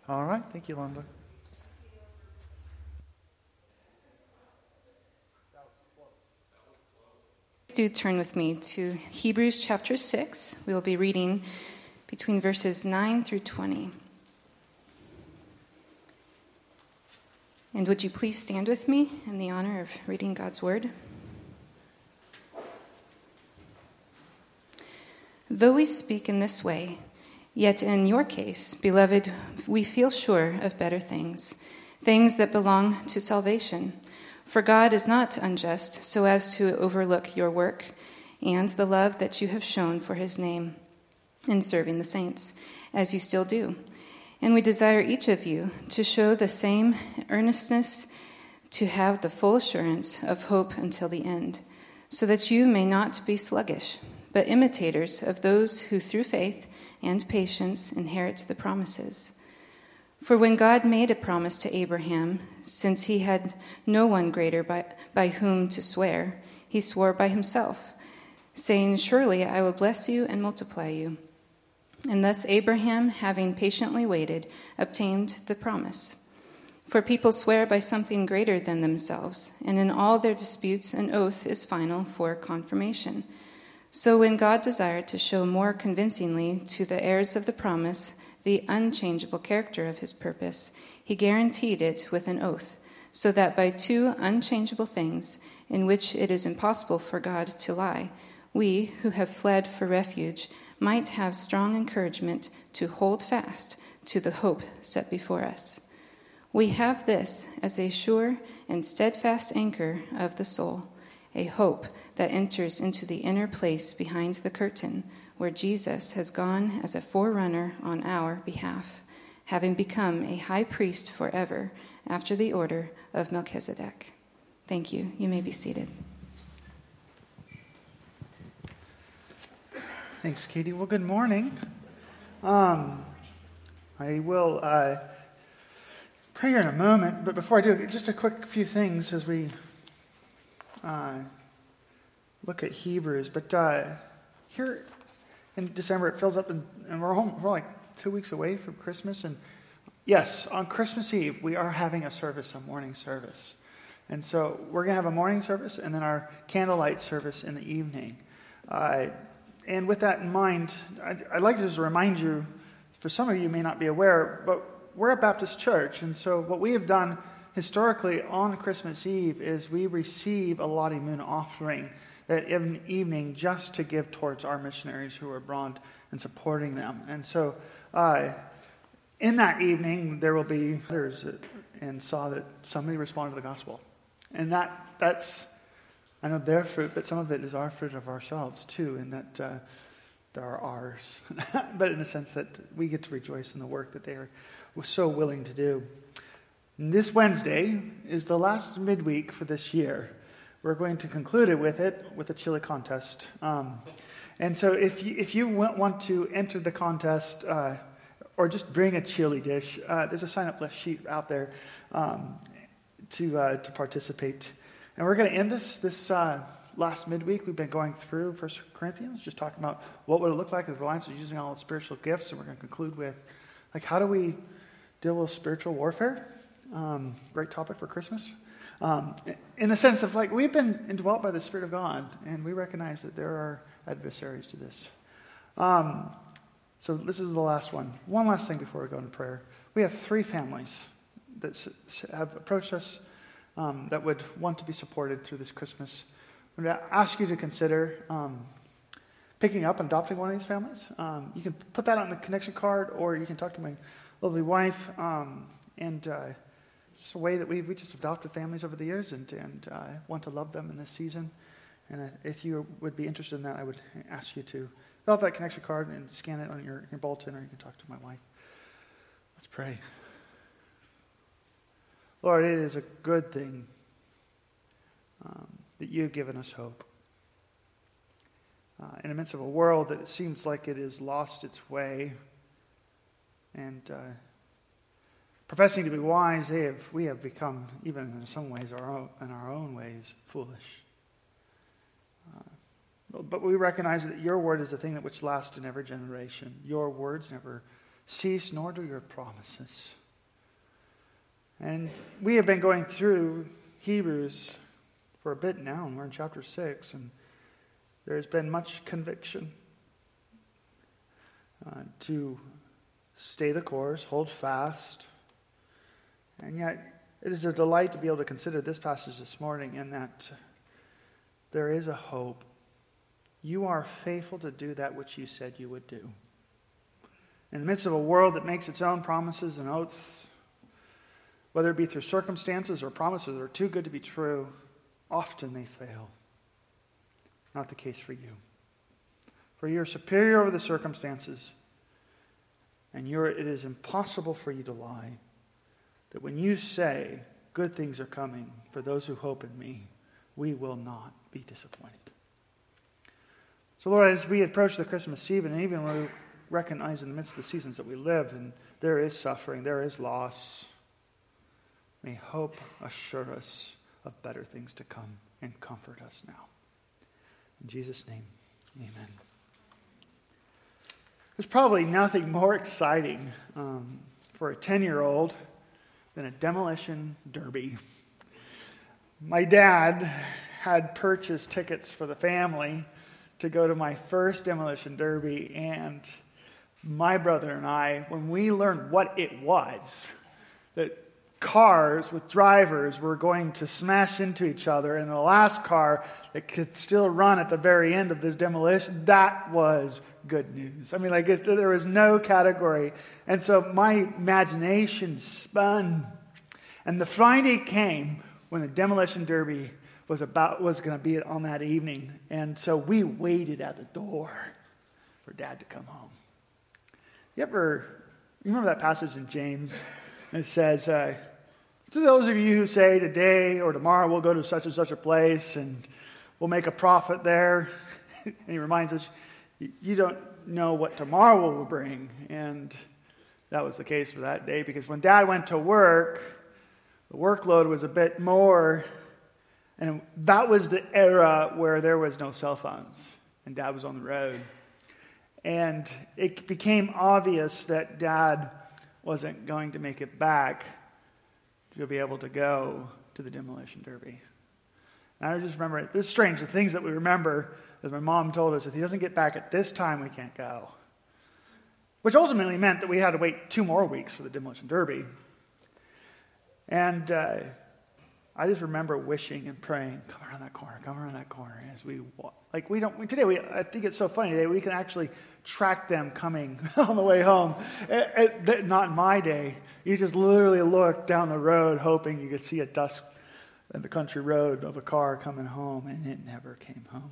All right. Thank you, Linda. Do turn with me to Hebrews chapter 6. We will be reading between verses 9 through 20. And would you please stand with me in the honor of reading God's word? Though we speak in this way, yet in your case, beloved, we feel sure of better things, things that belong to salvation. For God is not unjust so as to overlook your work and the love that you have shown for his name in serving the saints, as you still do. And we desire each of you to show the same earnestness, to have the full assurance of hope until the end, so that you may not be sluggish, but imitators of those who through faith and patience inherit the promises. For when God made a promise to Abraham, since he had no one greater by whom to swear, he swore by himself, saying, "Surely I will bless you and multiply you." And thus Abraham, having patiently waited, obtained the promise. For people swear by something greater than themselves, and in all their disputes an oath is final for confirmation. So when God desired to show more convincingly to the heirs of the promise the unchangeable character of his purpose, he guaranteed it with an oath, so that by two unchangeable things, in which it is impossible for God to lie, we, who have fled for refuge, might have strong encouragement to hold fast to the hope set before us. We have this as a sure and steadfast anchor of the soul, a hope that enters into the inner place behind the curtain, where Jesus has gone as a forerunner on our behalf, having become a high priest forever after the order of Melchizedek. Thank you. You may be seated. Thanks, Katie. Well, good morning. I will pray here in a moment, but before I do, just a quick few things as we look at Hebrews. But here in December, it fills up, and we're home. We're like 2 weeks away from Christmas, and yes, on Christmas Eve, we are having a morning service. And so we're going to have a morning service and then our candlelight service in the evening. And with that in mind, I'd like to just remind you, for some of you may not be aware, but we're a Baptist church, and so what we have done historically on Christmas Eve is we receive a Lottie Moon offering that evening just to give towards our missionaries who are abroad and supporting them. And so in that evening, there will be letters and saw that somebody responded to the gospel. And that's, I know their fruit, but some of it is our fruit of ourselves too, in that they're ours. But in the sense that we get to rejoice in the work that they are so willing to do. And this Wednesday is the last midweek for this year. We're going to conclude it with a chili contest. And so if you want to enter the contest or just bring a chili dish, there's a sign-up list sheet out there to participate. And we're going to end this last midweek. We've been going through 1 Corinthians, just talking about what would it look like if the Alliance was using all its spiritual gifts. And we're going to conclude with, how do we deal with spiritual warfare? Great topic for Christmas. In the sense of we've been indwelt by the Spirit of God, and we recognize that there are adversaries to this. So this is the last one. One last thing before we go into prayer. We have 3 families that have approached us that would want to be supported through this Christmas. I'm going to ask you to consider picking up and adopting one of these families. You can put that on the connection card, or you can talk to my lovely wife, and it's a way that we just adopted families over the years and want to love them in this season. And if you would be interested in that, I would ask you to fill out that connection card and scan it on your bulletin, or you can talk to my wife. Let's pray. Lord, it is a good thing that you've given us hope. In the midst of a world that it seems like it has lost its way, and professing to be wise, we have become, even in some ways, in our own ways, foolish. But we recognize that your word is the thing that which lasts in every generation. Your words never cease, nor do your promises. And we have been going through Hebrews for a bit now, and we're in chapter 6, and there has been much conviction to stay the course, hold fast. And yet, it is a delight to be able to consider this passage this morning, in that there is a hope. You are faithful to do that which you said you would do. In the midst of a world that makes its own promises and oaths, whether it be through circumstances or promises that are too good to be true, often they fail. Not the case for you. For you are superior over the circumstances, and it is impossible for you to lie. That when you say, good things are coming for those who hope in me, we will not be disappointed. So Lord, as we approach the Christmas Eve, and even when we recognize in the midst of the seasons that we live, and there is suffering, there is loss, may hope assure us of better things to come and comfort us now. In Jesus' name, amen. There's probably nothing more exciting for a 10-year-old than a demolition derby. My dad had purchased tickets for the family to go to my first demolition derby, and my brother and I, when we learned what it was, that cars with drivers were going to smash into each other, and the last car that could still run at the very end of this demolition, that was good news. I mean, there was no category. And so my imagination spun. And the Friday came when the demolition derby was going to be on that evening. And so we waited at the door for Dad to come home. You remember that passage in James? It says, to those of you who say today or tomorrow we'll go to such and such a place and we'll make a profit there. And he reminds us, you don't know what tomorrow will bring. And that was the case for that day, because when Dad went to work, the workload was a bit more. And that was the era where there was no cell phones and Dad was on the road. And it became obvious that Dad wasn't going to make it back to be able to go to the demolition derby. And I just remember, it's strange, the things that we remember, as my mom told us, if he doesn't get back at this time, we can't go. Which ultimately meant that we had to wait 2 more weeks for the demolition derby. And I just remember wishing and praying, come around that corner, as we walk. I think it's so funny today, we can actually track them coming on the way home. Not in my day. You just literally look down the road hoping you could see a dusk in the country road of a car coming home, and it never came home.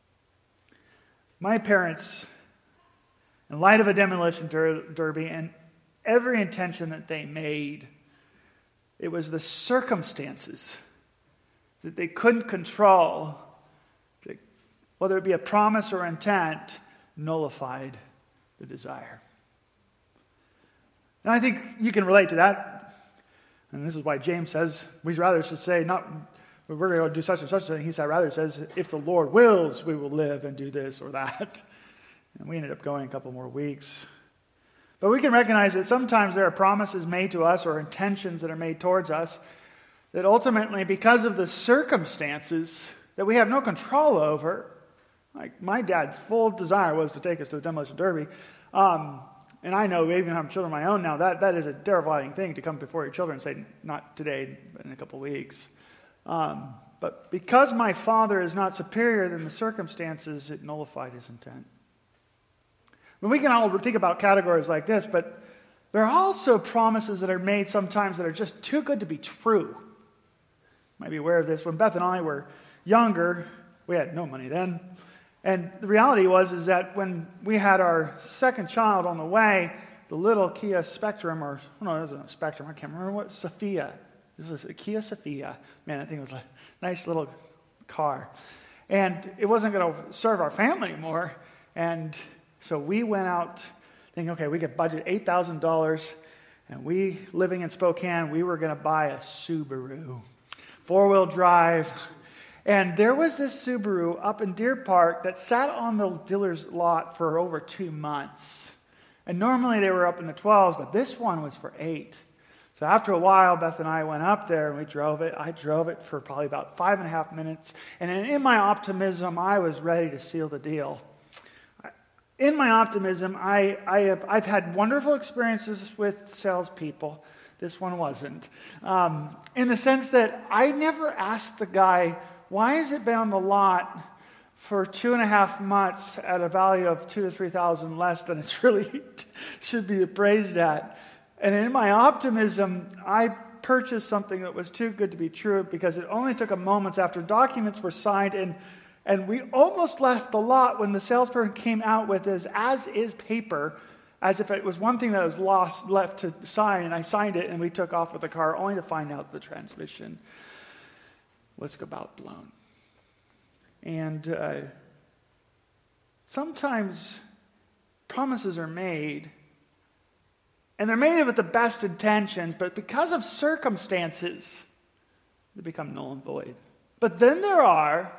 My parents, in light of a demolition derby and every intention that they made, it was the circumstances that they couldn't control, that, whether it be a promise or intent, nullified the desire. And I think you can relate to that. And this is why James says, we'd rather say, not we're going to do such and such a thing. He rather says, if the Lord wills, we will live and do this or that. And we ended up going a couple more weeks. But we can recognize that sometimes there are promises made to us or intentions that are made towards us that ultimately, because of the circumstances that we have no control over, like my dad's full desire was to take us to the demolition derby. And I know, even having children of my own now, that is a terrifying thing to come before your children and say, not today, but in a couple weeks. But because my father is not superior than the circumstances, it nullified his intent. We can all think about categories like this, but there are also promises that are made sometimes that are just too good to be true. You might be aware of this. When Beth and I were younger, we had no money then. And the reality is that when we had our second child on the way, the little Kia Spectrum, it wasn't a Spectrum, I can't remember what, Sophia. This was a Kia Sophia. Man, I think it was a nice little car. And it wasn't going to serve our family anymore. And so we went out thinking, okay, we could budget $8,000, and we, living in Spokane, we were going to buy a Subaru, 4-wheel drive. And there was this Subaru up in Deer Park that sat on the dealer's lot for over 2 months. And normally they were up in the 12s, but this one was for 8. So after a while, Beth and I went up there and we drove it. I drove it for probably about 5.5 minutes. And in my optimism, I was ready to seal the deal. In my optimism, I've had wonderful experiences with salespeople. This one wasn't. In the sense that I never asked the guy, why has it been on the lot for 2.5 months at a value of $2,000 to $3,000 less than it's really should be appraised at? And in my optimism, I purchased something that was too good to be true because it only took a moment after documents were signed and we almost left the lot when the salesperson came out with his as-is paper, as if it was one thing that was left to sign, and I signed it, and we took off with the car, only to find out the transmission was about blown. And sometimes promises are made, and they're made with the best intentions, but because of circumstances, they become null and void. But then there are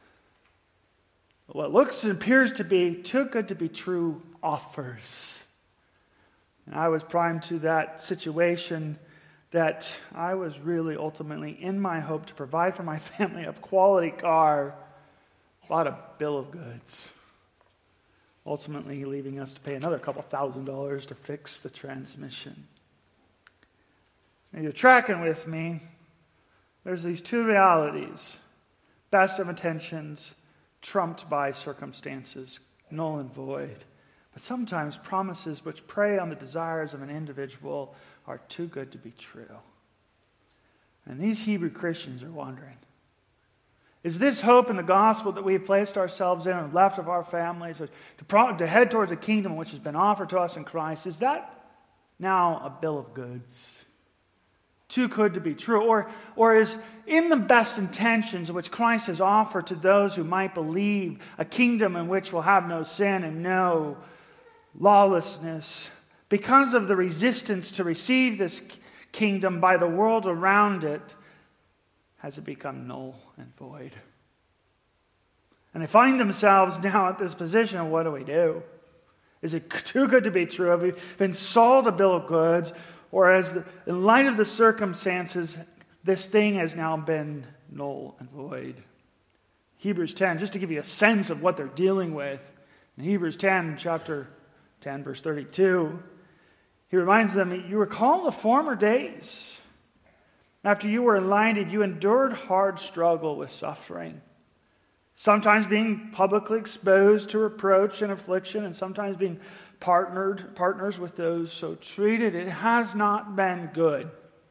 what looks and appears to be too good to be true offers. And I was primed to that situation that I was really ultimately in my hope to provide for my family a quality car, bought a bill of goods, ultimately leaving us to pay another couple $1,000s to fix the transmission. Now you're tracking with me. There's these two realities: best of intentions trumped by circumstances, null and void. But sometimes promises which prey on the desires of an individual are too good to be true. And these Hebrew Christians are wondering, is this hope in the gospel that we have placed ourselves in and left of our families to head towards a kingdom which has been offered to us in Christ, is that now a bill of goods? Too good to be true? Or is in the best intentions which Christ has offered to those who might believe a kingdom in which will have no sin and no lawlessness, because of the resistance to receive this kingdom by the world around it, has it become null and void? And they find themselves now at this position of, what do we do? Is it too good to be true? Have we been sold a bill of goods? Or in light of the circumstances, this thing has now been null and void? Hebrews 10, just to give you a sense of what they're dealing with. In Hebrews 10, chapter 10, verse 32, he reminds them, you recall the former days. After you were enlightened, you endured hard struggle with suffering, sometimes being publicly exposed to reproach and affliction, and sometimes being partners with those so treated. It has not been good.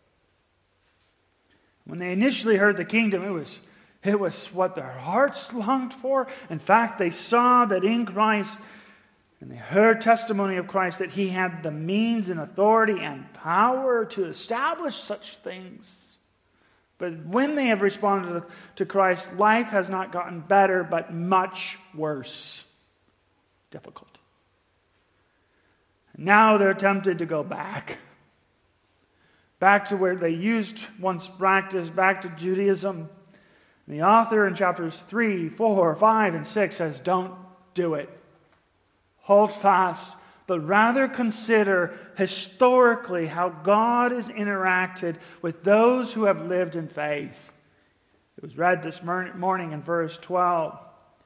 When they initially heard the kingdom, it was what their hearts longed for. In fact, they saw that in Christ, and they heard testimony of Christ, that he had the means and authority and power to establish such things. But when they have responded to Christ, life has not gotten better, but much worse. Difficult. Now they're tempted to go back to where they once practiced, back to Judaism. And the author in chapters 3, 4, 5, and 6 says, don't do it. Hold fast, but rather consider historically how God has interacted with those who have lived in faith. It was read this morning in verse 12.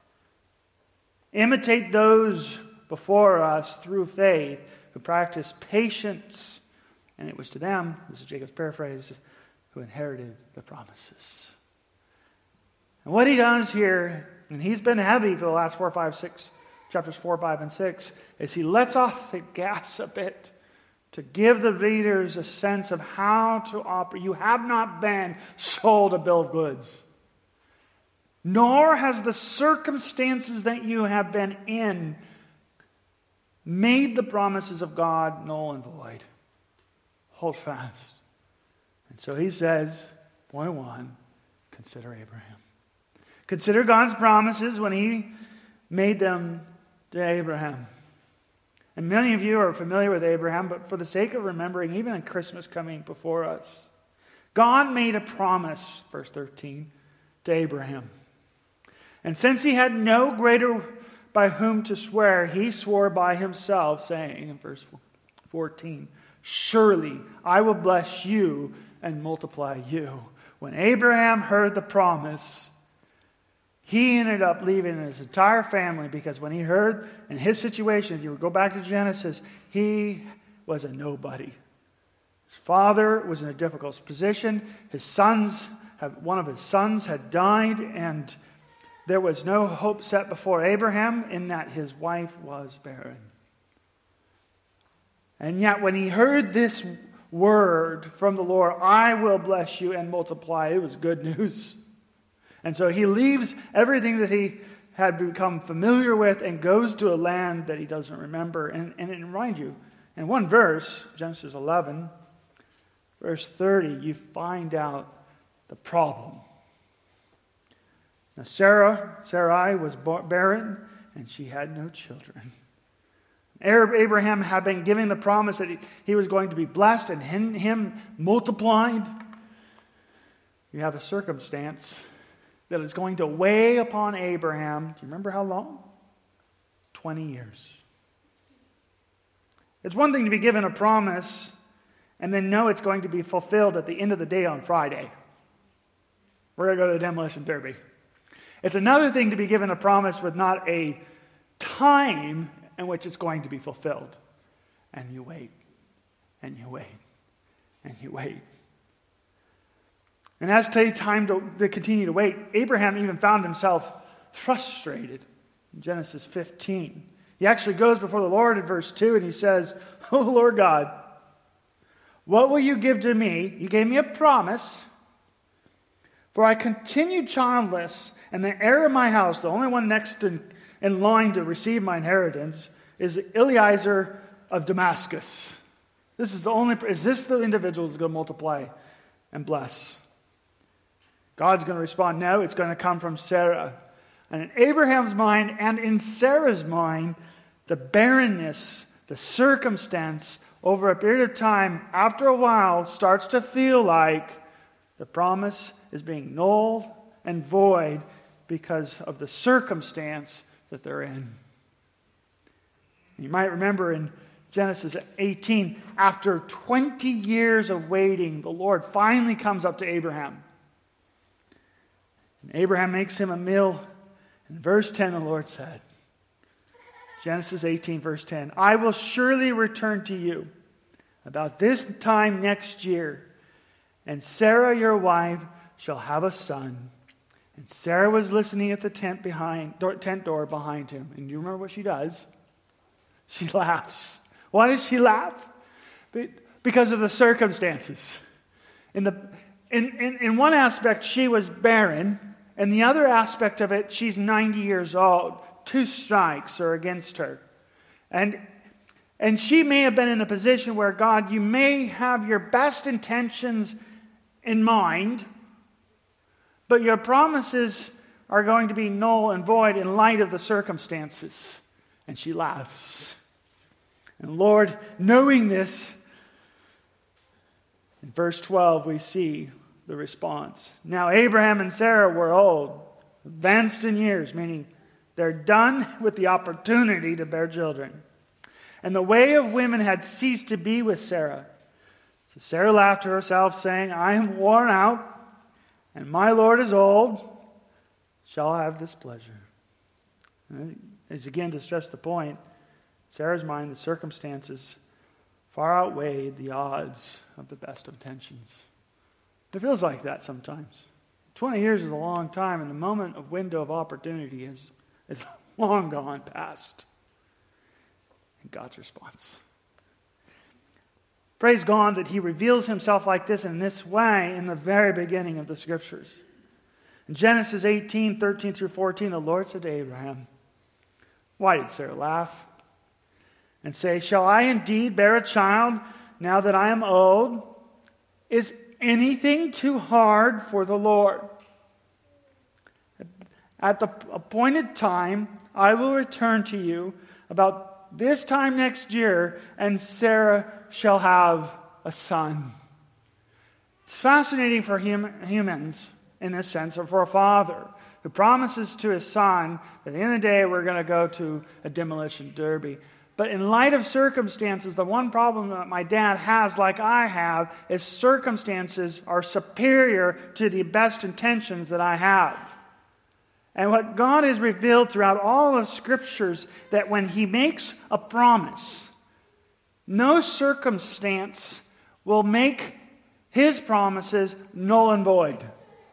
Imitate those before us through faith who practiced patience, and it was to them, this is Jacob's paraphrase, who inherited the promises. And what he does here, and he's been heavy for the last chapters 4, 5, and 6, is he lets off the gas a bit to give the readers a sense of how to operate. You have not been sold a bill of goods, nor has the circumstances that you have been in made the promises of God null and void. Hold fast. And so he says, point 1, consider Abraham. Consider God's promises when he made them to Abraham. And many of you are familiar with Abraham, but for the sake of remembering, even in Christmas coming before us, God made a promise, verse 13, to Abraham. And since he had no greater by whom to swear, he swore by himself, saying in verse 14, surely I will bless you and multiply you. When Abraham heard the promise, he ended up leaving his entire family, because when he heard in his situation, if you go back to Genesis, he was a nobody. His father was in a difficult position. One of his sons had died, and there was no hope set before Abraham in that his wife was barren. And yet when he heard this word from the Lord, I will bless you and multiply, it was good news. And so he leaves everything that he had become familiar with and goes to a land that he doesn't remember. And remind you, in one verse, Genesis 11, verse 30, you find out the problem. Now Sarai was barren, and she had no children. Abraham had been given the promise that he was going to be blessed and him multiplied. You have a circumstance that is going to weigh upon Abraham. Do you remember how long? 20 years. It's one thing to be given a promise and then know it's going to be fulfilled at the end of the day on Friday. We're going to go to the demolition derby. It's another thing to be given a promise with not a time in which it's going to be fulfilled. And you wait, and you wait, and you wait. And as time to continue to wait, Abraham even found himself frustrated. In Genesis 15, he actually goes before the Lord in verse 2, and he says, "Oh Lord God, what will you give to me? You gave me a promise, for I continue childless, and the heir of my house, the only one next in line to receive my inheritance, is Eliezer of Damascus." Is this the individual who's going to multiply and bless? God's going to respond, no, it's going to come from Sarah. And in Abraham's mind and in Sarah's mind, the barrenness, the circumstance over a period of time, after a while, starts to feel like the promise is being null and void because of the circumstance that they're in. You might remember in Genesis 18, after 20 years of waiting, the Lord finally comes up to Abraham. And Abraham makes him a meal. In verse 10, the Lord said, Genesis 18, verse 10, I will surely return to you about this time next year, and Sarah, your wife, shall have a son. And Sarah was listening at the tent door behind him. And do you remember what she does? She laughs. Why does she laugh? Because of the circumstances. In one aspect, she was barren. And the other aspect of it, she's 90 years old. 2 strikes are against her. And she may have been in a position where, God, you may have your best intentions in mind, but your promises are going to be null and void in light of the circumstances. And she laughs. And Lord, knowing this, in verse 12 we see the response. Now Abraham and Sarah were old, advanced in years, meaning they're done with the opportunity to bear children. And the way of women had ceased to be with Sarah. So Sarah laughed to herself, saying, I am worn out, and my Lord is old. Shall I have this pleasure? As again to stress the point, Sarah's mind, the circumstances far outweighed the odds of the best of intentions. It feels like that sometimes. 20 years is a long time, and the moment of window of opportunity is long gone past. And God's response. Praise God that He reveals Himself like this in this way in the very beginning of the Scriptures. In Genesis 18, 13 through 14, the Lord said to Abraham, why did Sarah laugh and say, shall I indeed bear a child now that I am old? Is anything too hard for the Lord? At the appointed time, I will return to you about this time next year, and Sarah shall have a son. It's fascinating for humans, in this sense, or for a father, who promises to his son that at the end of the day we're going to go to a demolition derby. But in light of circumstances, the one problem that my dad has, like I have, is circumstances are superior to the best intentions that I have. And what God has revealed throughout all of Scriptures, that when He makes a promise, no circumstance will make His promises null and void.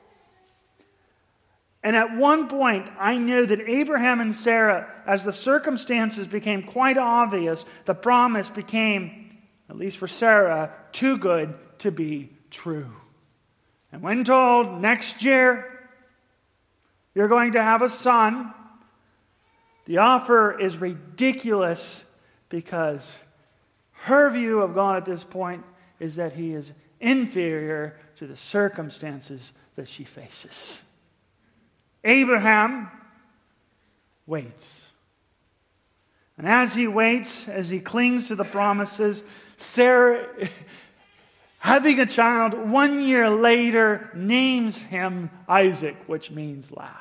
And at one point, I knew that Abraham and Sarah, as the circumstances became quite obvious, the promise became, at least for Sarah, too good to be true. And when told, next year, you're going to have a son, the offer is ridiculous because her view of God at this point is that He is inferior to the circumstances that she faces. Abraham waits. And as he waits, as he clings to the promises, Sarah, having a child 1 year later, names him Isaac, which means laugh.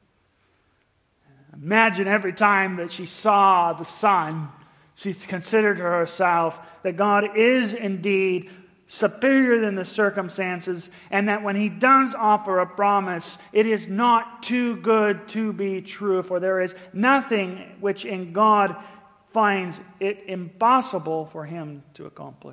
Imagine every time that she saw the son, she considered to herself that God is indeed superior than the circumstances, and that when He does offer a promise, it is not too good to be true, for there is nothing which in God finds it impossible for Him to accomplish.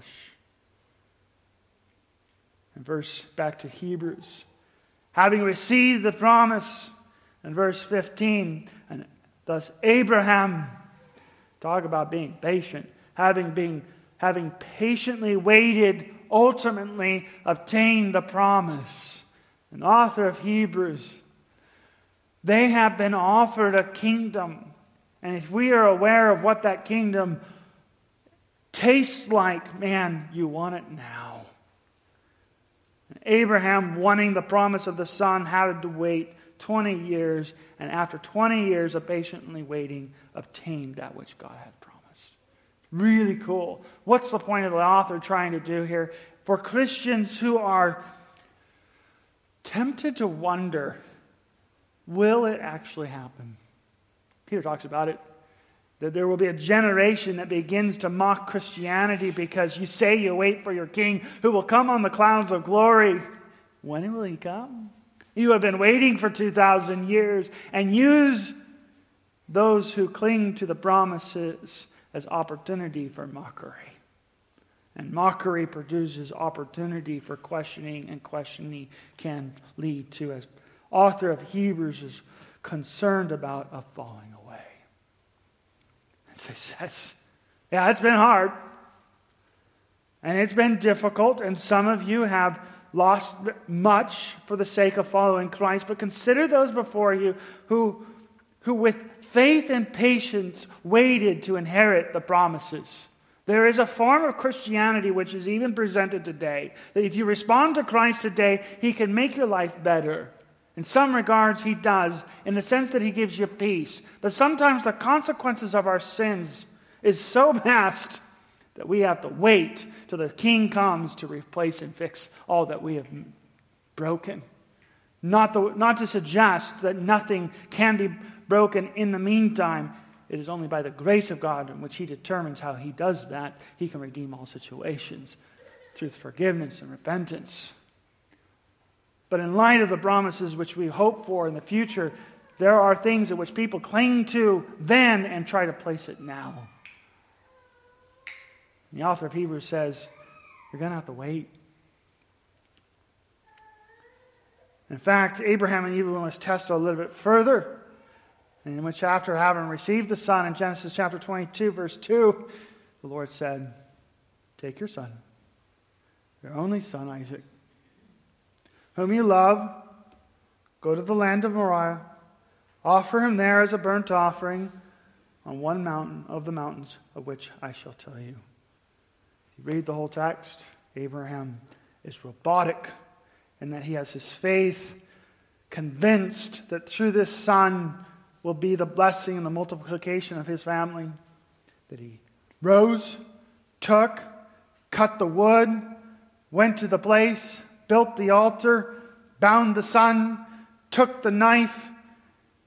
And back to Hebrews. Having received the promise, in verse 15, and thus Abraham, talk about being patient, having patiently waited, ultimately obtained the promise. An author of Hebrews, they have been offered a kingdom. And if we are aware of what that kingdom tastes like, man, you want it now. Abraham, wanting the promise of the son, had to wait 20 years, and after 20 years of patiently waiting, obtained that which God had promised. Really cool. What's the point of the author trying to do here? For Christians who are tempted to wonder, will it actually happen? Peter talks about it, that there will be a generation that begins to mock Christianity because you say you wait for your king who will come on the clouds of glory. When will He come? You have been waiting for 2,000 years, and use those who cling to the promises as opportunity for mockery. And mockery produces opportunity for questioning, and questioning can lead to, as author of Hebrews is concerned about, a falling away. And so he says, yeah, it's been hard. And it's been difficult, and some of you have lost much for the sake of following Christ, but consider those before you who with faith and patience waited to inherit the promises. There is a form of Christianity which is even presented today, that if you respond to Christ today, He can make your life better. In some regards, He does, in the sense that He gives you peace. But sometimes the consequences of our sins is so vast that we have to wait till the King comes to replace and fix all that we have broken. Not to suggest that nothing can be broken in the meantime. It is only by the grace of God in which He determines how He does that. He can redeem all situations through forgiveness and repentance. But in light of the promises which we hope for in the future, there are things at which people cling to then and try to place it now. The author of Hebrews says, you're going to have to wait. In fact, Abraham and Eve was tested a little bit further, in which after having received the son in Genesis chapter 22, verse 2, the Lord said, take your son, your only son Isaac, whom you love, go to the land of Moriah, offer him there as a burnt offering on one mountain of the mountains of which I shall tell you. If you read the whole text, Abraham is robotic in that he has his faith convinced that through this son will be the blessing and the multiplication of his family. That he rose, cut the wood, went to the place, built the altar, bound the son, took the knife,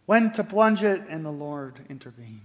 when to plunge it, and the Lord intervened.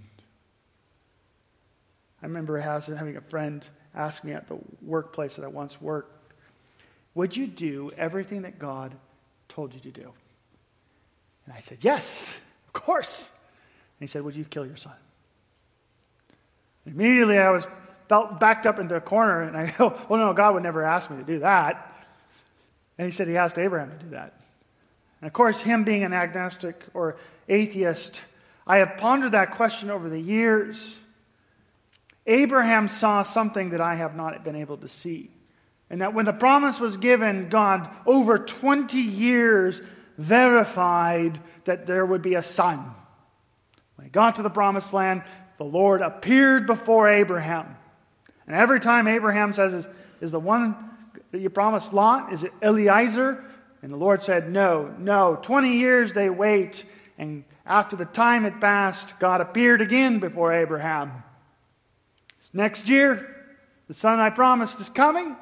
I remember having a friend ask me at the workplace that I once worked, would you do everything that God told you to do? And I said, yes, of course. And he said, would you kill your son? And immediately I felt backed up into a corner, and I go, well, no, God would never ask me to do that. And he said he asked Abraham to do that. And of course, him being an agnostic or atheist, I have pondered that question over the years. Abraham saw something that I have not been able to see. And that when the promise was given, God, over 20 years, verified that there would be a son. When he got to the promised land, the Lord appeared before Abraham. And every time Abraham says, is the one that you promised Lot, is it Eliezer? And the Lord said, no. 20 years they wait. And after the time had passed, God appeared again before Abraham. Next year, the son I promised is coming.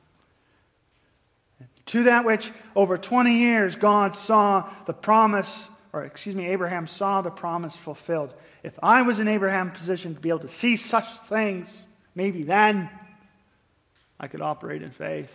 To that which over 20 years God saw the promise, Abraham saw the promise fulfilled. If I was in Abraham's position to be able to see such things, maybe then I could operate in faith.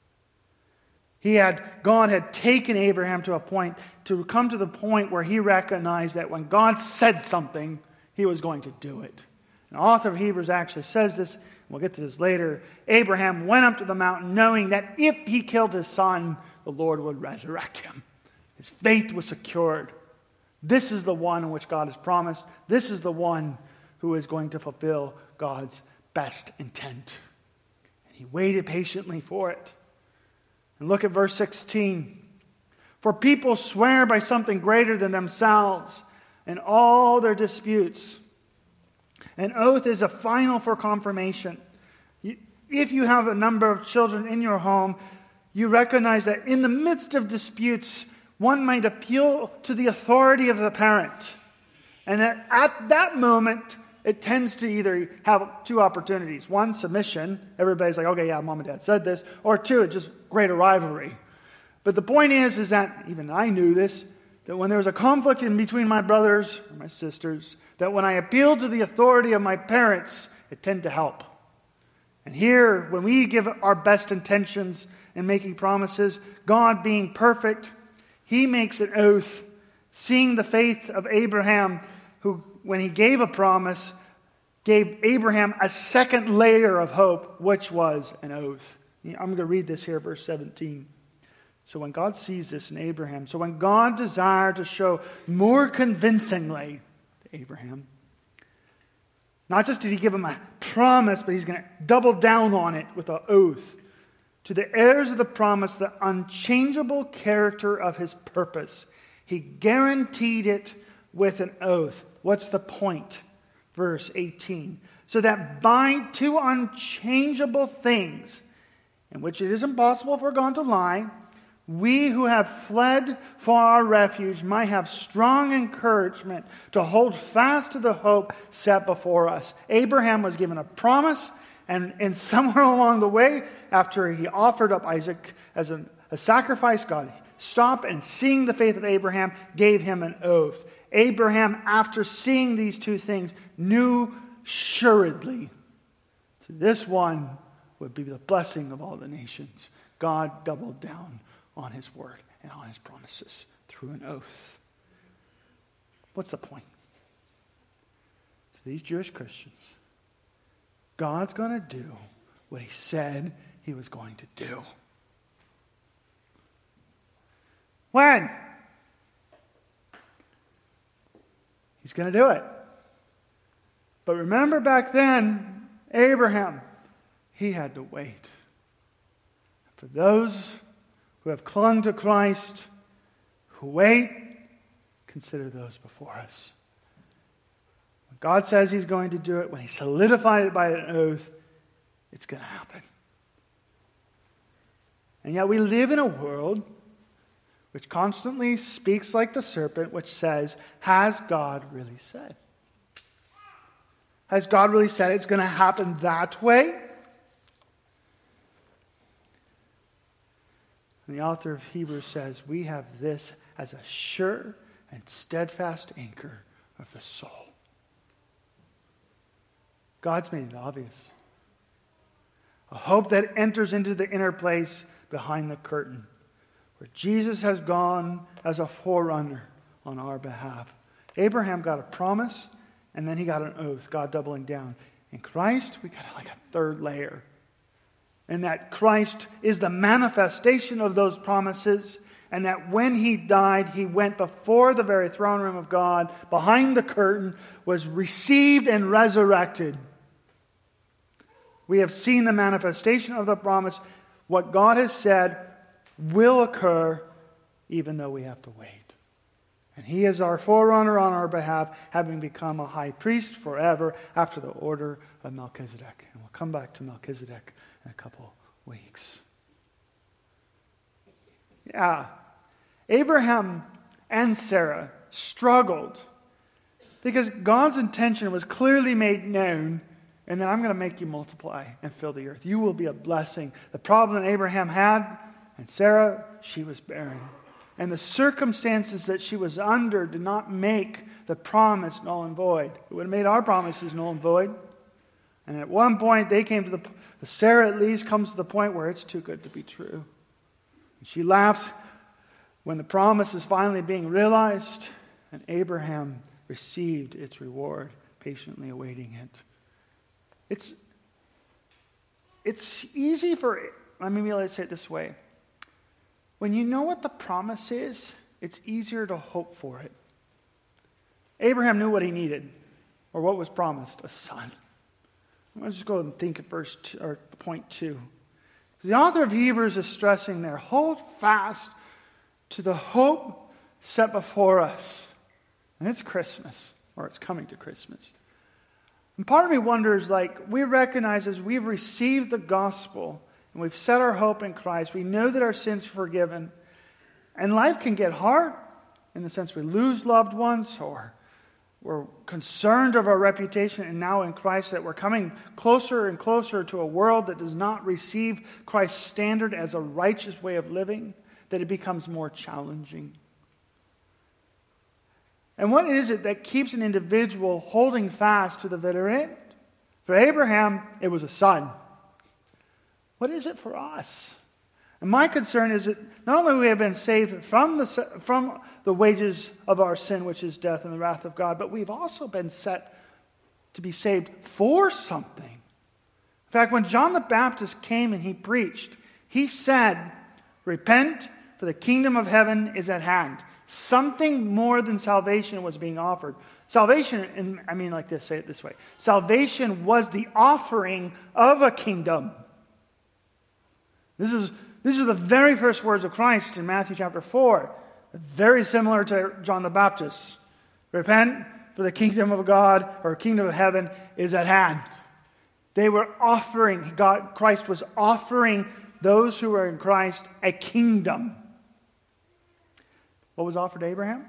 God had taken Abraham to come to the point where he recognized that when God said something, he was going to do it. The author of Hebrews actually says this, and we'll get to this later. Abraham went up to the mountain knowing that if he killed his son, the Lord would resurrect him. His faith was secured. This is the one in which God has promised. This is the one who is going to fulfill God's best intent. And he waited patiently for it. And look at verse 16. For people swear by something greater than themselves in all their disputes. An oath is a final for confirmation. If you have a number of children in your home, you recognize that in the midst of disputes, one might appeal to the authority of the parent. And that at that moment, it tends to either have two opportunities. One, submission. Everybody's like, okay, yeah, mom and dad said this. Or two, just greater rivalry. But the point is that, even I knew this, that when there was a conflict in between my brothers or my sisters, that when I appealed to the authority of my parents, it tended to help. And here, when we give our best intentions in making promises, God being perfect, He makes an oath, seeing the faith of Abraham, who, when he gave a promise, gave Abraham a second layer of hope, which was an oath. I'm going to read this here, verse 17. So when God sees this in Abraham, so when God desired to show more convincingly to Abraham, not just did He give him a promise, but He's going to double down on it with an oath. To the heirs of the promise, the unchangeable character of His purpose, He guaranteed it with an oath. What's the point? Verse 18. So that by two unchangeable things, in which it is impossible for God to lie, we who have fled for our refuge might have strong encouragement to hold fast to the hope set before us. Abraham was given a promise, and somewhere along the way, after he offered up Isaac as a sacrifice, God stopped and, seeing the faith of Abraham, gave him an oath. Abraham, after seeing these two things, knew assuredly that this one would be the blessing of all the nations. God doubled down on His word and on His promises through an oath. What's the point? To these Jewish Christians, God's going to do what He said He was going to do. When? He's going to do it. But remember back then, Abraham, he had to wait. For those who have clung to Christ, who wait, consider those before us. When God says He's going to do it, when He solidified it by an oath, it's going to happen. And yet we live in a world which constantly speaks like the serpent, which says, has God really said? Has God really said it's going to happen that way? And the author of Hebrews says, we have this as a sure and steadfast anchor of the soul. God's made it obvious. A hope that enters into the inner place behind the curtain, where Jesus has gone as a forerunner on our behalf. Abraham got a promise, and then he got an oath, God doubling down. In Christ, we got like a third layer. And that Christ is the manifestation of those promises, and that when he died, he went before the very throne room of God, behind the curtain, was received and resurrected. We have seen the manifestation of the promise. What God has said will occur, even though we have to wait. And he is our forerunner on our behalf, having become a high priest forever after the order of Melchizedek. And we'll come back to Melchizedek in a couple weeks. Yeah, Abraham and Sarah struggled because God's intention was clearly made known, and then I'm going to make you multiply and fill the earth. You will be a blessing. The problem that Abraham had, and Sarah, she was barren. And the circumstances that she was under did not make the promise null and void. It would have made our promises null and void. And at one point, they came to Sarah at least comes to the point where it's too good to be true. And she laughs when the promise is finally being realized, and Abraham received its reward, patiently awaiting it. It's easy for, let's say it this way. When you know what the promise is, it's easier to hope for it. Abraham knew what he needed, or what was promised, a son. Let's just go and think at point 2. The author of Hebrews is stressing there, hold fast to the hope set before us. And it's Christmas, or it's coming to Christmas. And part of me wonders, we recognize as we've received the gospel, and we've set our hope in Christ, we know that our sins are forgiven, and life can get hard in the sense we lose loved ones, or we're concerned of our reputation, and now in Christ that we're coming closer and closer to a world that does not receive Christ's standard as a righteous way of living, that it becomes more challenging. And what is it that keeps an individual holding fast to the bitter end? For Abraham, it was a son. What is it for us? And my concern is that not only we have been saved from the wages of our sin, which is death and the wrath of God, but we've also been set to be saved for something. In fact, when John the Baptist came and he preached, he said, repent, for the kingdom of heaven is at hand. Something more than salvation was being offered. Salvation, say it this way. Salvation was the offering of a kingdom. These are the very first words of Christ in Matthew chapter 4. Very similar to John the Baptist. Repent, for the kingdom of God, or kingdom of heaven, is at hand. They were offering, Christ was offering those who were in Christ a kingdom. What was offered to Abraham?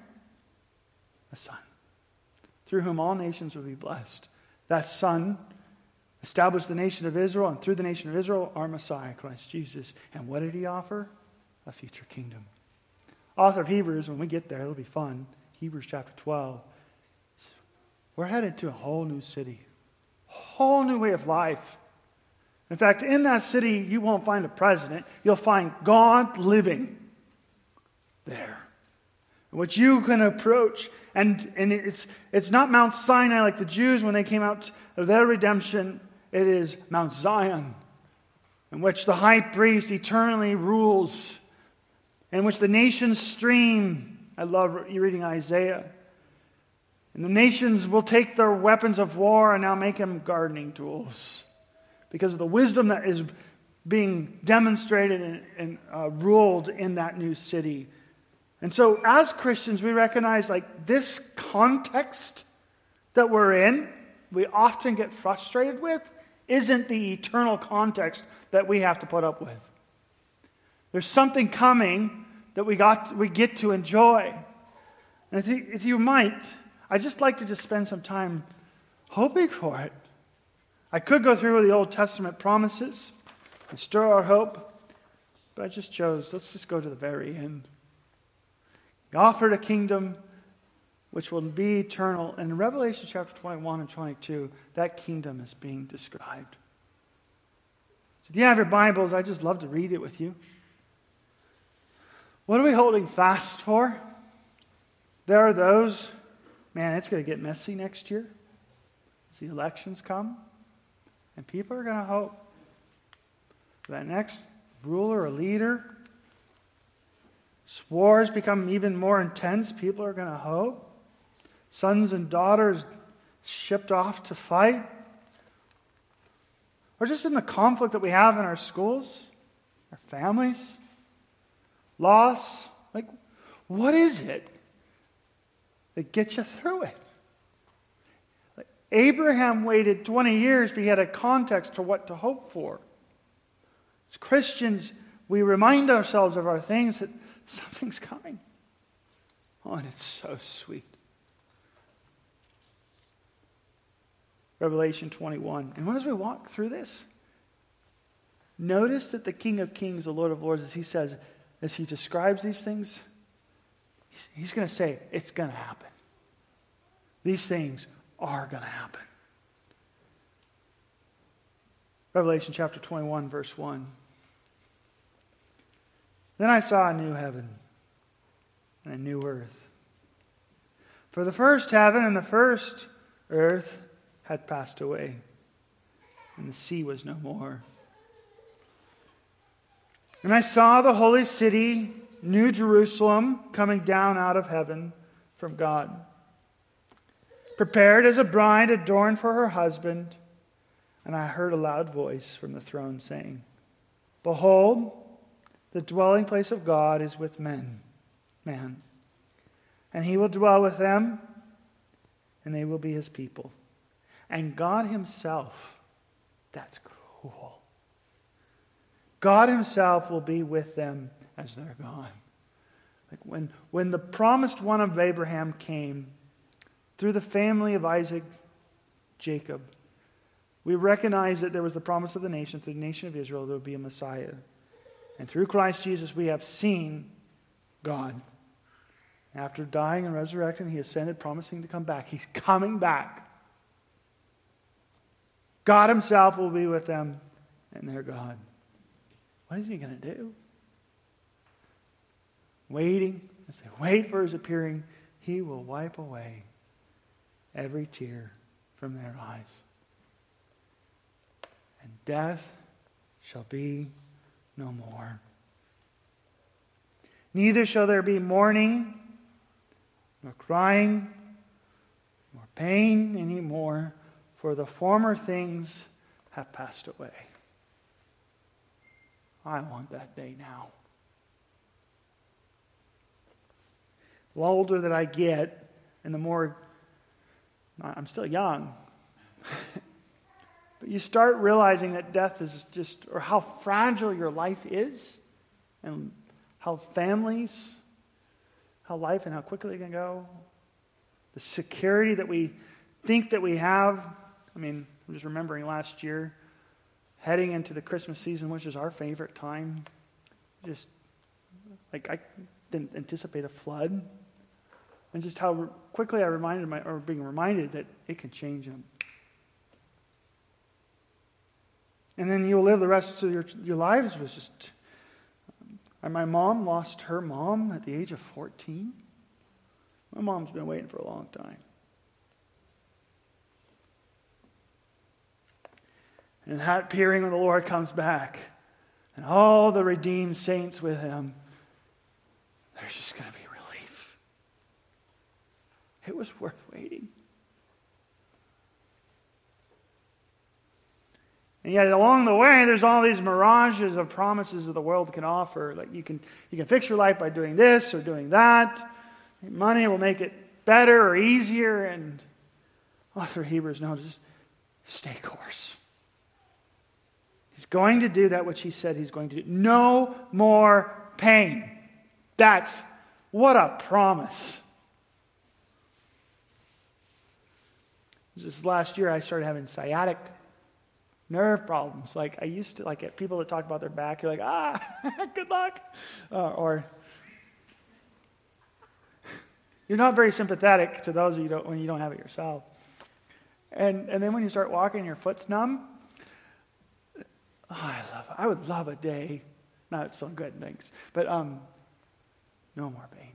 A son, through whom all nations would be blessed. That son established the nation of Israel, and through the nation of Israel, our Messiah, Christ Jesus. And what did he offer? A future kingdom. Author of Hebrews, when we get there, it'll be fun. Hebrews chapter 12. We're headed to a whole new city. A whole new way of life. In fact, in that city, you won't find a president. You'll find God living there, which you can approach. And it's not Mount Sinai like the Jews when they came out of their redemption. It is Mount Zion, in which the high priest eternally rules, in which the nations stream. I love reading Isaiah. And the nations will take their weapons of war and now make them gardening tools, because of the wisdom that is being demonstrated and ruled in that new city. And so as Christians, we recognize this context that we're in, we often get frustrated with, isn't the eternal context that we have to put up with. There's something coming that we get to enjoy. And if you might, I'd just like to just spend some time hoping for it. I could go through the Old Testament promises and stir our hope, but I just chose, let's just go to the very end. He offered a kingdom which will be eternal. And in Revelation chapter 21 and 22, that kingdom is being described. So if you have your Bibles, I'd just love to read it with you. What are we holding fast for? There are those, man, it's going to get messy next year as the elections come. And people are going to hope for that next ruler or leader. As wars become even more intense, people are going to hope. Sons and daughters shipped off to fight. Or just in the conflict that we have in our schools, our families, loss. Like, what is it that gets you through it? Like, Abraham waited 20 years, but he had a context to what to hope for. As Christians, we remind ourselves of our things that something's coming. Oh, and it's so sweet. Revelation 21. And as we walk through this, notice that the King of Kings, the Lord of Lords, as he says, as he describes these things, he's going to say, it's going to happen. These things are going to happen. Revelation chapter 21, verse 1. Then I saw a new heaven and a new earth. For the first heaven and the first earth had passed away, and the sea was no more. And I saw the holy city, New Jerusalem, coming down out of heaven from God, prepared as a bride adorned for her husband. And I heard a loud voice from the throne saying, Behold, the dwelling place of God is with man, and he will dwell with them, and they will be his people. And God himself, that's cool. God himself will be with them as they're gone. Like when the promised one of Abraham came through the family of Isaac, Jacob, we recognize that there was the promise of the nation, through the nation of Israel, there would be a Messiah. And through Christ Jesus, we have seen God. After dying and resurrecting, he ascended, promising to come back. He's coming back. God himself will be with them, and their God. What is he going to do? Waiting, as they wait for his appearing, he will wipe away every tear from their eyes. And death shall be no more. Neither shall there be mourning, nor crying, nor pain anymore, for the former things have passed away. I want that day now. The older that I get, and the more, I'm still young, but you start realizing that death is just, or how fragile your life is, and how families, how life and how quickly it can go. The security that we think that we have. I mean, I'm just remembering last year, heading into the Christmas season, which is our favorite time. Just, like, I didn't anticipate a flood. And just how quickly being reminded that it can change them. And then you'll live the rest of your lives with just... My mom lost her mom at the age of 14. My mom's been waiting for a long time. And that appearing when the Lord comes back, and all the redeemed saints with him, there's just going to be relief. It was worth waiting. And yet along the way, there's all these mirages of promises that the world can offer. Like you can fix your life by doing this or doing that. Money will make it better or easier. And author of Hebrews, no, just stay course. He's going to do that which he said he's going to do. No more pain. That's, what a promise. This last year I started having sciatic nerve problems. Like I used to, like at people that talk about their back, you're like, good luck. You're not very sympathetic to those when you don't have it yourself. And then when you start walking, your foot's numb. Oh, I would love a day. No, it's feeling good, thanks. But no more pain.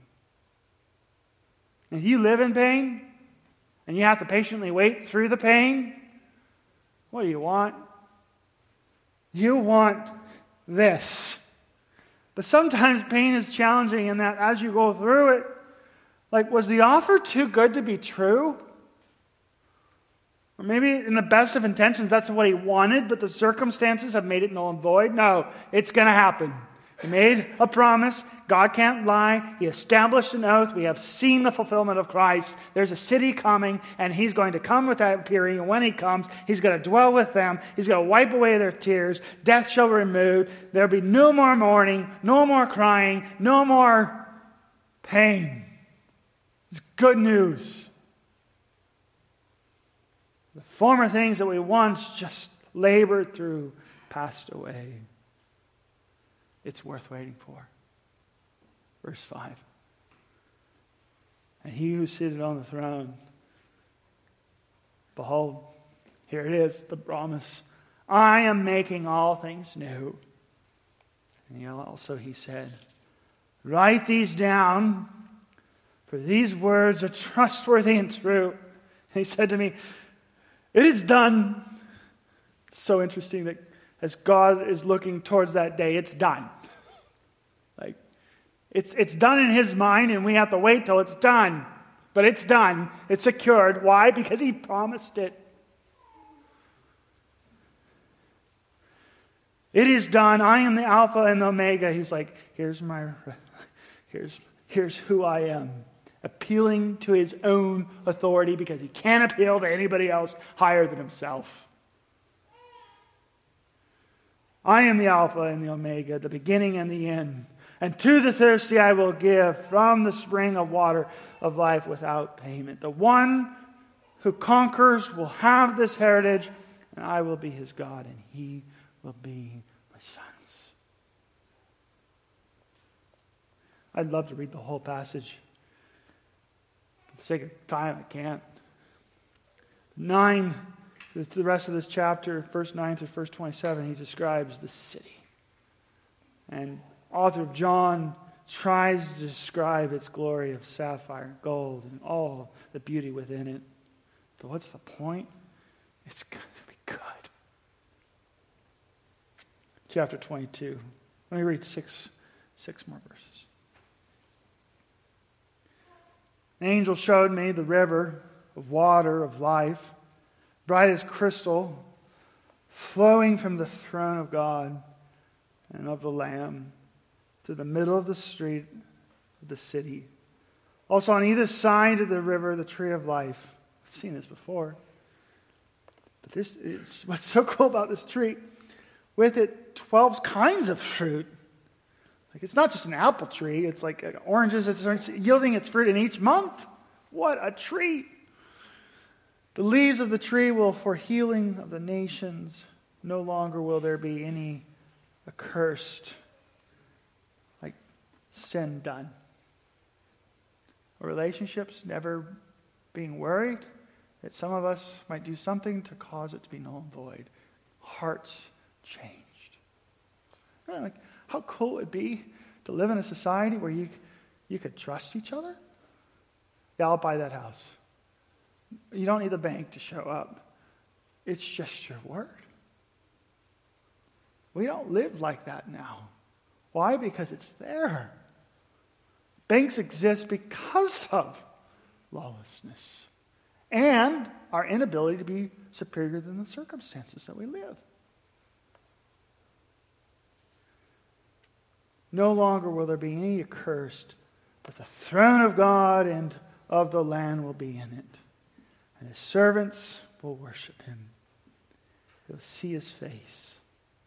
If you live in pain, and you have to patiently wait through the pain, what do you want? You want this. But sometimes pain is challenging in that as you go through it, like, was the offer too good to be true? Or maybe in the best of intentions, that's what he wanted, but the circumstances have made it null and void. No, it's going to happen. He made a promise. God can't lie. He established an oath. We have seen the fulfillment of Christ. There's a city coming, and he's going to come with that period. And when he comes, he's going to dwell with them. He's going to wipe away their tears. Death shall be removed. There'll be no more mourning, no more crying, no more pain. It's good news. The former things that we once just labored through passed away. It's worth waiting for. Verse 5. And he who sitteth on the throne, behold, here it is, the promise. I am making all things new. And also he said, write these down, for these words are trustworthy and true. And he said to me, it is done. It's so interesting that as God is looking towards that day, it's done. Like, it's done in his mind, and we have to wait till it's done. But it's done. It's secured. Why? Because he promised it. It is done. I am the Alpha and the Omega. He's like, here's who I am. Appealing to his own authority because he can't appeal to anybody else higher than himself. I am the Alpha and the Omega, the beginning and the end. And to the thirsty I will give from the spring of water of life without payment. The one who conquers will have this heritage, and I will be his God, and he will be my son's. I'd love to read the whole passage. For the sake of time, I can't. 9, the rest of this chapter, verse 9 through verse 27, he describes the city. And author of John tries to describe its glory of sapphire and gold and all the beauty within it. But what's the point? It's going to be good. Chapter 22. Let me read six more verses. An angel showed me the river of water of life, bright as crystal, flowing from the throne of God and of the Lamb to the middle of the street of the city. Also on either side of the river, the tree of life. I've seen this before. But this is what's so cool about this tree. With it, 12 kinds of fruit. Like, it's not just an apple tree. It's like oranges. It's yielding its fruit in each month. What a treat. The leaves of the tree will for healing of the nations. No longer will there be any accursed, like sin done. Or relationships never being worried that some of us might do something to cause it to be null and void. Hearts changed. Really, like, how cool it would be to live in a society where you could trust each other? Yeah, I'll buy that house. You don't need the bank to show up. It's just your word. We don't live like that now. Why? Because it's there. Banks exist because of lawlessness and our inability to be superior than the circumstances that we live. No longer will there be any accursed, but the throne of God and of the Lamb will be in it. And his servants will worship him. They'll see his face.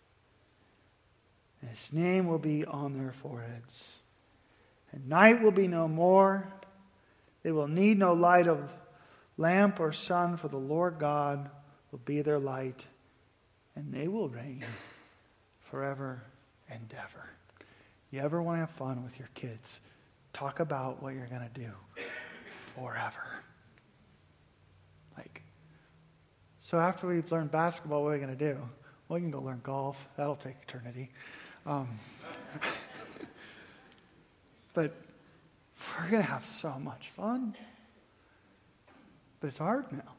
And his name will be on their foreheads. And night will be no more. They will need no light of lamp or sun, for the Lord God will be their light, and they will reign forever and ever. You ever want to have fun with your kids? Talk about what you're going to do. forever. So after we've learned basketball, what are we going to do? Well, we can go learn golf. That'll take eternity. But we're going to have so much fun. But it's hard now.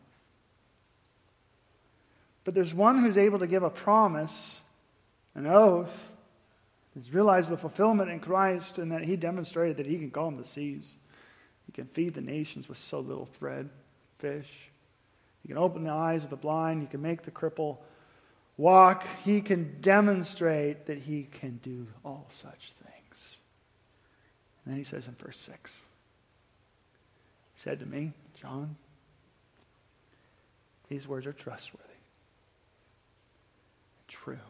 But there's one who's able to give a promise, an oath, has realized the fulfillment in Christ, and that he demonstrated that he can calm the seas. He can feed the nations with so little bread, fish. He can open the eyes of the blind. He can make the cripple walk. He can demonstrate that he can do all such things. And then he says in verse 6, he said to me, John, these words are trustworthy and true.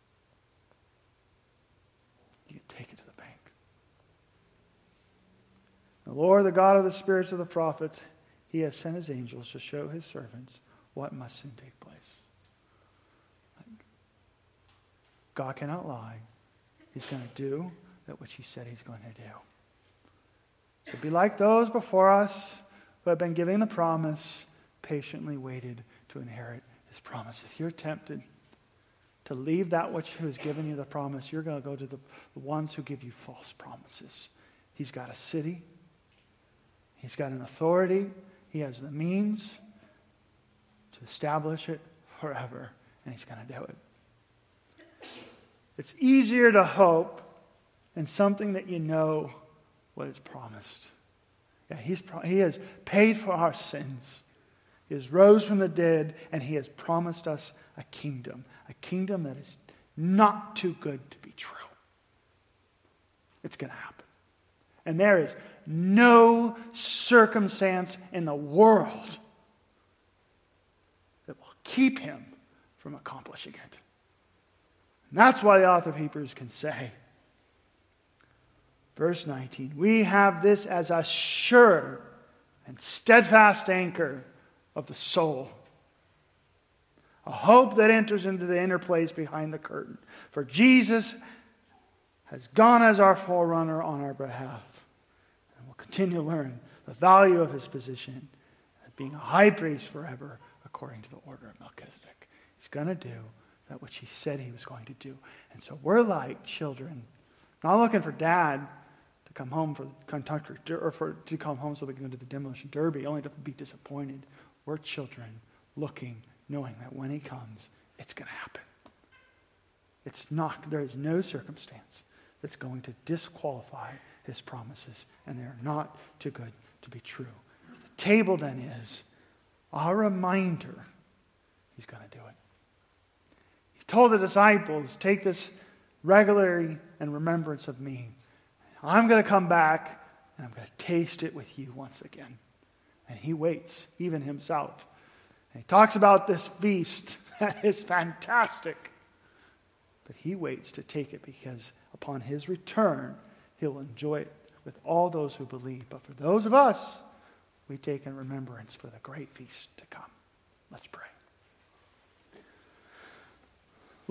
You can take it to the bank. The Lord, the God of the spirits of the prophets, he has sent his angels to show his servants what must soon take place. God cannot lie. He's going to do that which he said he's going to do. So be like those before us who have been given the promise, patiently waited to inherit his promise. If you're tempted to leave that which has given you the promise, you're going to go to the ones who give you false promises. He's got a city. He's got an authority. He has the means to establish it forever, and he's going to do it. It's easier to hope in something that you know what is promised. Yeah, he has paid for our sins. He has rose from the dead, and he has promised us a kingdom that is not too good to be true. It's going to happen. And there is no circumstance in the world that will keep him from accomplishing it. And that's why the author of Hebrews can say, verse 19, we have this as a sure and steadfast anchor of the soul, a hope that enters into the inner place behind the curtain. For Jesus has gone as our forerunner on our behalf, and will continue to learn the value of his position as being a high priest forever according to the order of Melchizedek. He's going to do that which he said he was going to do. And so we're like children, not looking for dad to come home for Kentucky, or to come home so they can go to the demolition derby, only to be disappointed. We're children looking, knowing that when he comes, it's going to happen. There is no circumstance that's going to disqualify his promises, and they are not too good to be true. The table then is a reminder he's going to do it. He told the disciples, take this regularly in remembrance of me. I'm going to come back, and I'm going to taste it with you once again. And he waits, even himself. And he talks about this feast that is fantastic. But he waits to take it because upon his return, he'll enjoy it with all those who believe. But for those of us, we take in remembrance for the great feast to come. Let's pray.